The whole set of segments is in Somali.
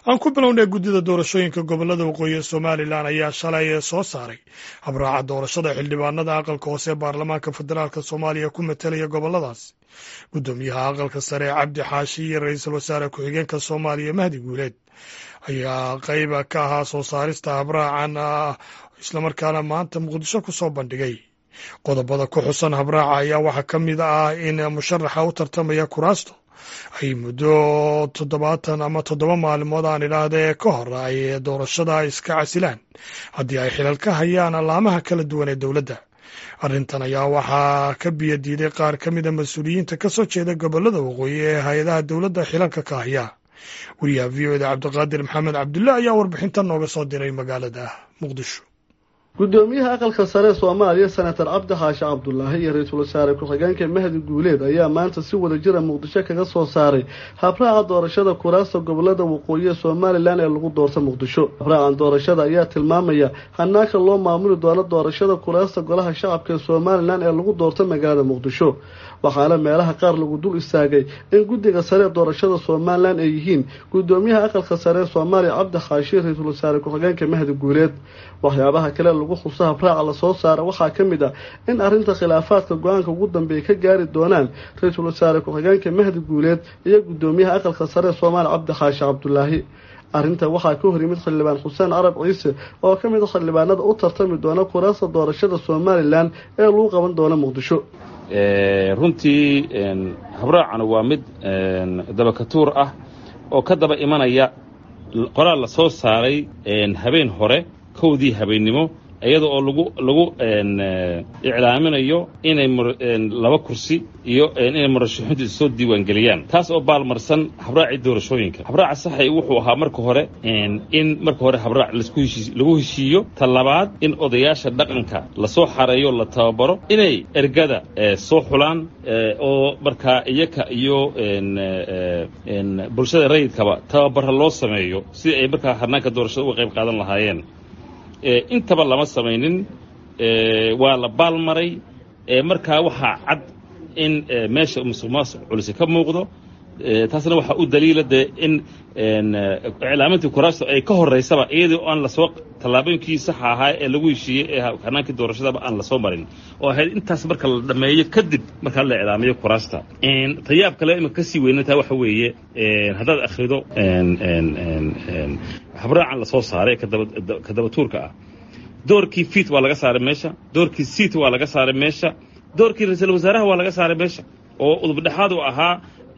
aan ku bilownay guddida doorashooyinka gobolada waqooyi ee Somaliland ayaa shalay soo saaray habraaca doorashada xildhibaanada aqalka hoose ee baarlamaanka federaalk Soomaaliya ku metelaya goboladaas. Gudoomiyaha aqalka sare Cabdi Xaashi iyo ra'iisul wasaare ku-xigeenka Soomaaliya Mahdi Guuleed ayaa qayb ka ahaa soo saarista habraacan isla markaana maanta Muqdisho ku soo bandhigay. Qodobada ku xusan habraaca ayaa waxaa ka mid ah in musharaxa u tartamaya kuraasto ay muddo 7 maalmood aan idhaahdee ka hor ay doorashada iska casilaan haddii ay xilal ka hayaan alaamaha kala duwan ee dowladda. Arrintan ayaa waxaa ka biyo diiday qaar ka mid a mas-uuliyiinta ka soo jeeda gobolada waqooyi ee hay-adaha dowladda xilalka ka haya. wariyaha v.o.da Cabdiqaadir Maxamed Cabdulle ayaa warbixintan nooga soo diray magaalada Muqdisho. gudoomiyaha aqalka sare Soomaaliya Senator Cabdi Xaashi Cabdullaahi iyo ra'iisul wasaare ku-xigeenka Mahdi Guuleed ayaa maanta si wada jir ah Muqdisho kaga soo saaray habraaca doorashada kuraasta gobolada waqooyi ee Somaliland ee lagu doorto Muqdisho. Habraacan doorashada ayaa tilmaamaya hanaanka loo maamuli doono doorashada kuraasta golaha shacabka ee Somaliland ee lagu doorto magaalada Muqdisho. waxaana meelaha qaar lagu dul istaagay in guddiga sare doorashada Somaliland ay yihiin gudoomiyaha aqalka sare Soomaaliya Cabdi Xaashi ra'iisul wasaare ku-xigeenka Mahdi Guuleed. waxyaabaha kale lagu xusaa habraaca la soo saaray waxaa ka mid ah in arrinta khilaafaadka go'aanka ugu dambeeya ka gaari doonaan ra'iisul wasaare ku-xigeenka Mahdi Guuleed iyo gudoomiyaha aqalka sare Soomaaliya Cabdi Xaashi Cabdullaahi. arrinta waxaa ka hor yimid xildhibaan Xuseen Carab Ciise oo ka mid ah xildhibaanada u tartami doona kuraasta doorashada Somaliland ee lagu qaban doono Muqdisho. runtii habraacan waa mid dabakatuur ah oo ka daba imanaya qoraal la soo saaray habeen hore kowdii habeennimo iyada oo lagu iclaaminayo inay 2 kursi iyo inay murashaxiintu soo diiwaan galiyaan taas oo baalmarsan habraaci doorashooyinka. habraaca saxay wuxuu ahaa marka hore habraac lagu heshiiyo talabaad in odayaasha dhaqanka la soo xareeyo la tababaro inay ergada soo xulaan oo markaa iyaka iyo bulshada rayidkaba tababaro loo sameeyo si ay markaa hanaanka doorashada uga qayb qaadan lahaayeen. intaba lama samaynin waa la baalmaray markaa waxaa cad in meesha musuqmaasuq culisi ka muuqdo taasna waxaa u daliila dee in iclaamintii kuraasta ay ka horeysaba iyadoo aan lasoo tallaabooyinkii saxa ahaa ee lagu heshiiyey ee hanaankii doorashadaba aan lasoo marin oo ahayd intaas marka la dhammeeyo kadib markaa la iclaamiyo kuraasta. tayaab kale imika kasii weynantaa waxa weeye haddaad akhrido habraacan lasoo saaray ka dabatuurka ah doorkii fiit waa laga saaray meesha, doorkii siit waa laga saaray meesha, doorkii ra'iisul wasaaraha waa laga saaray meesha oo udubdhexaad u ahaa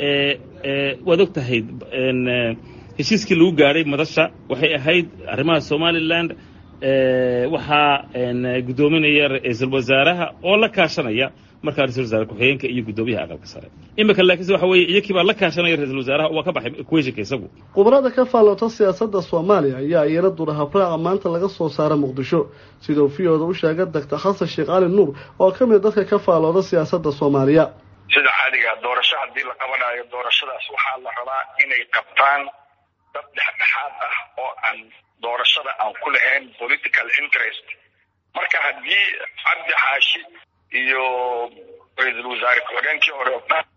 waad og tahay heshiiskii lagu gaadhay madasha waxay ahayd arrimaha Somaliland waxaa gudoominaya ra'iisul wasaaraha oo la kaashanaya markaa ra'iisul wasaare ku-xigeenka iyo gudoomiyaha aqalka sare. imika laakiin waxa weeye iyakii baa la kaashanaya ra'iisul wasaaraha waa ka baxay equation-ka isagu. khubarada ka faallota siyaasadda Soomaaliya ayaa iyana dura habraaca maanta laga soo saaray Muqdisho sidoo v.o.da u sheegay Dr. Xasan Sheekh Cali Nuur oo ka mid dadka ka faallooda siyaasadda Soomaaliya. sida caadiga doorasho haddii la qabanayo doorashadaas waxaa la rabaa inay qabtaan dad dhexdhexaad ah oo aan doorashada aan ku lahayn political interest. marka haddii Cabdi Xaashi iyo ra'iisul wasaare ku-xigeenkii hore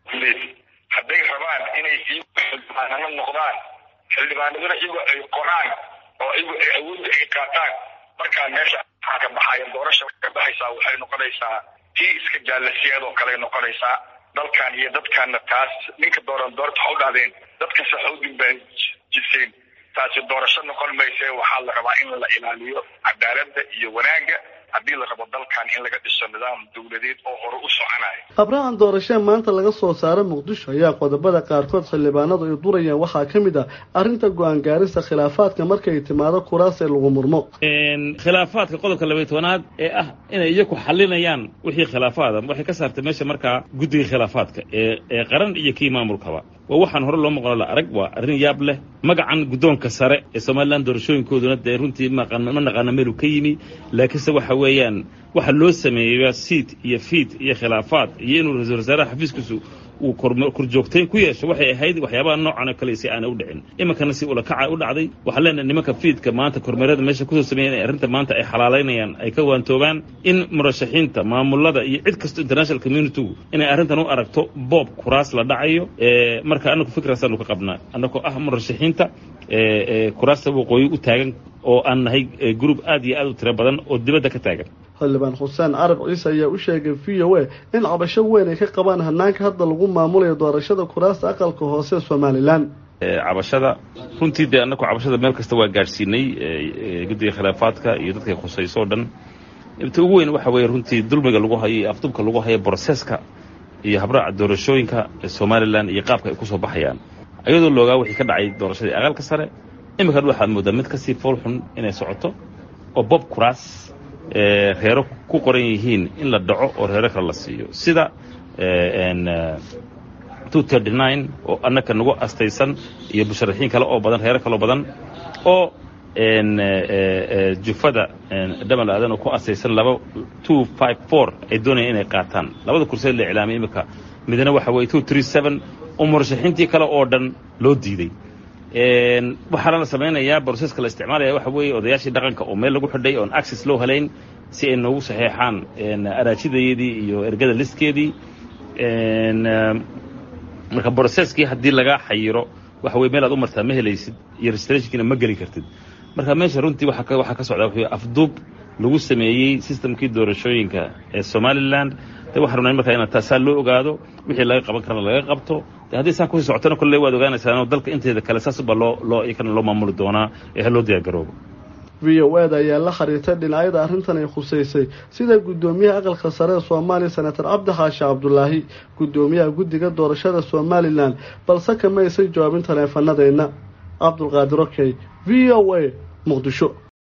hadday rabaan inay xildhibaanano noqdaan xildhibaanaduna iyagu ay qoraan oo iyagu ay awoodda ay qaataan markaa meesha waxaa ka baxaya doorasha ka baxaysaa waxay noqonaysaa tii iska jaalasiyaadoo kale noqonaysaa. dalkan iyo dadkaanna taas ninka doorta ha u dhahdeen dadka saxoodin baa jiseen taasi doorasho noqon mayse waxaa la rabaa in la ilaaliyo cadaaladda iyo wanaagga haddii la rabo dalkan in laga dhiso nidaam dawladeed oo hore u soconayo. habraacan doorashada maanta laga soo saaray Muqdisho ayaa qodobada qaarkood xildhibaanadu ay durayaan waxaa ka mid ah arrinta go'aan gaarista khilaafaadka markay timaado kuraas ee lagu murmo. khilaafaadka qodobka 12aad ee ah inay iyagu xalinayaan wixii khilaafaada waxay ka saartay meesha markaa guddiga khilaafaadka ee qaran iyo kii maamulkaba. waa waxaan hore loo maqlo la arag waa arrin yaab leh. magacan guddoonka sare ee Somaliland doorashooyinkooduna dee runtii ma naqaana meel uu ka yimi laakiinse waxa weeyaan waxa loo sameeyay siit iyo fiit iyo khilaafaad iyo inuu ra'iisul wasaaraha xafiiskiisu uu korjoogtay ku yeesho waxay ahayd waxyaabaha noocan oo kale si aan u dhicin. imikana si ula kaca u dhacday waxa leenahay nimanka fiidka maanta kormeerada meesha ku soo sameeyay arrinta maanta ay xalaaleynayaan ay ka waantoobaan in murashaxiinta maamulada iyo cid kasta international community inay arrintan u aragto boob kuraas la dhacayo marka anagu fikrasan ka qabnaa anagu murashaxiinta kuraasta waqooyi u taagan oo aan nahay group aad iyo aad u tiro badan oo dibadda ka taagan xildhibaan xuseen carab ciise ayaa u sheegay VOA in cabasho weyn ay ka qabaan hanaanka hadda lagu maamulayo doorashada kuraasta aqalka hoose ee Somaliland cabashada runtii dee annagu cabashada meel kasta waa gaadhsiinay guddiga khilaafaadka iyo dadka khusayso oo dhan inta ugu weyn waxa weeye runtii dulmiga lagu hayo iyo afdubka lagu hayo broseska iyo habraaca doorashooyinka Somaliland iyo qaabka ay ku soo baxayaan ayadoo loogaa wixii ka dhacay doorashadii aqalka sare imika waxaad moodaa mid kasii fool xun inay socoto oo bob kuraas reero ku qoran yihiin in la dhaco oo reero kale la siiyo sida 239 oo annaka nagu astaysan iyo musharaxiin kale oo badan reero kale oo badan oo jufada dhamal aadan oo ku astaysan 254 ay doonayaan inay qaataan labada kursi la iclaamay imika midna waxa weeye 237 oo musharaxiintii kale oo dhan loo diiday waxaa la samaynayaa broseska la isticmaalaya waxa weeye odayaashii dhaqanka oo meel lagu xidhay oon access loo helayn si ay noogu saxeexaan araajidayeedii iyo ergada listkeedii marka broseskii haddii laga xayiro waxa weeye meel aad u martaa ma helaysid iyo registrationkiina ma geli kartid marka meesha runtii waxaa ka socdaa wuxuu afduub lagu sameeyey systemkii doorashooyinka ee Somaliland waxaan rabnaa markaa in taasaa loo ogaado wixii laga qaban karana laga qabto haddii saa kusii socotana kolley waad ogaanaysaa dalka inteeda kale saasba loo maamuli doonaa ee loo diyaargaroobo VOA ayaa la xiriirtay dhinacyada arrintan ay khuseysay sida gudoomiyaha aqalka sare ee Soomaaliya Senator Cabdi Xaashi Cabdullaahi gudoomiyaha guddiga doorashada Somaliland balse kama aysan jawaabin taleefanadeenna Cabdulqaadir Okay VOA Muqdisho